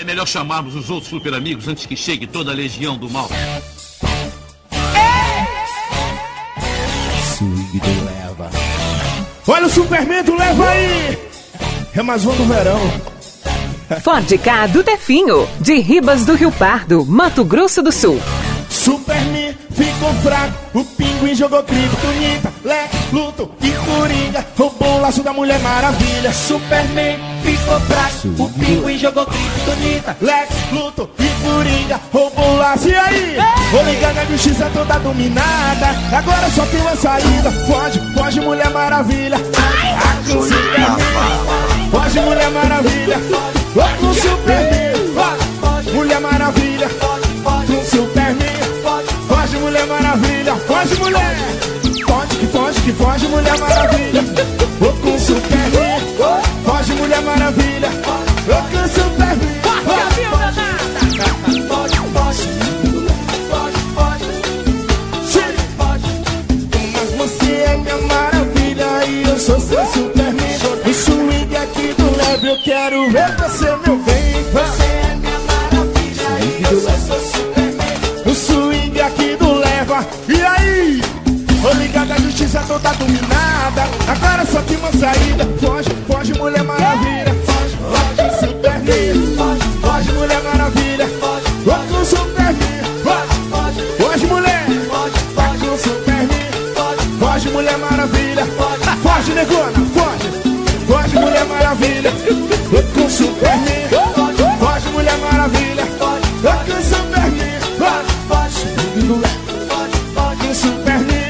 É melhor chamarmos os outros super amigos antes que chegue toda a legião do mal. Swing do Leva. Olha o Superman do Leva aí. É mais um do verão. Ford K do Tefinho, de Ribas do Rio Pardo, Mato Grosso do Sul. Superman ficou fraco, o Pinguim jogou kryptonita, Lex, Luthor e Coringa roubou o laço da Mulher Maravilha. Superman ficou fraco, o Pinguim jogou kryptonita, Lex, Luthor e Coringa roubou o laço. E aí? Vou ligar na justiça toda dominada, agora só tem uma saída. Foge, foge Mulher Maravilha. Com Superman, foge Mulher Maravilha. Com Superman, Mulher Maravilha. Com Superman, foge Mulher Maravilha. Foge mulher, foge que foge Mulher Maravilha. Com Superman, foge Mulher Maravilha. Com Superman, mas você é minha maravilha e eu sou seu Superman. O swing aqui do Leve, eu quero ver você, meu bem. Você é minha maravilha e eu sou seu Superman. O swing aqui do Leva. E aí? Tô ligado, a justiça toda dominada, agora só tem uma saída. Foge, foge Mulher Maravilha. Foge, foge Superman. Foge Mulher Maravilha. Vai com Superman. Foge mulher. Vai com Superman. Foge Mulher Maravilha. Foge negona, foge. Foge Mulher Maravilha. Vai com Superman. Foge Mulher Maravilha. Vai com Superman. Foge do lado. Com Superman.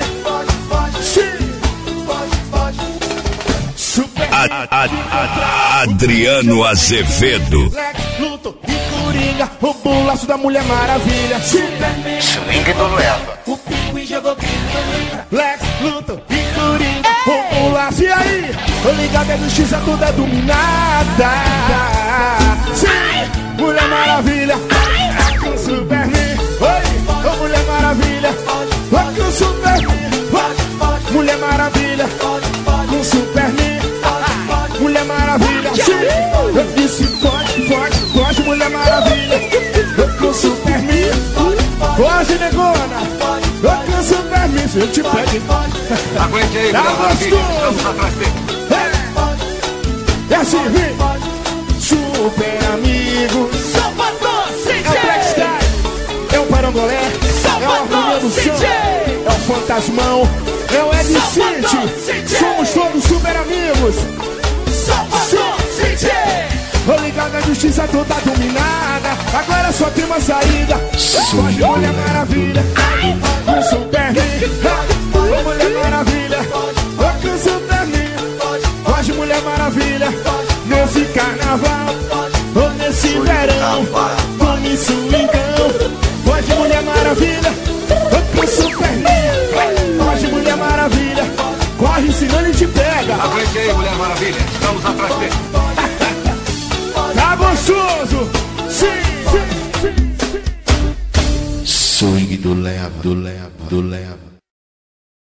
Adriano Azevedo. Lex, Luthor e Coringa roubou o laço da Mulher Maravilha. Superman, Swing do Leva. o Pinguim jogou kryptonita, Lex, Luthor e Coringa roubou o laço. E aí? Tô ligado, a justiça toda é dominada. Sim, Mulher Maravilha. Com Superman. Oi, ô Mulher Maravilha. Vai com Superman. Mulher Maravilha. Com Superman. Mulher Maravilha. Sim, eu disse foge, foge, foge Mulher Maravilha. Com Superman. Foge negona. Com Superman. Se eu te pego. Aguente aí, Tá Mulher Maravilha. gostoso. Estamos atrás dele. É assim, vem. Super amigo. Salvador É o CJ, Black Style. É o Parangolé. É o Harmonia do Som. É o Fantasmão. É o Ed City. Somos todos super amigos. Salvador CJ, Tô ligado, a justiça toda dominada, agora só tem uma saída. Foge Mulher Maravilha. Com Superman. Ô Mulher Maravilha. Com Superman. Foge Mulher Maravilha. Nesse carnaval ou nesse verão, tome swingão. Foge Mulher Maravilha. Com Superman. Foge Mulher Maravilha. Corre, senão ele te pega. Aguente aí, Mulher Maravilha. Estamos atrás dele. Tá gostoso? Sim, sim, sim, sim. Swing do Leva, do Leva, do Leva.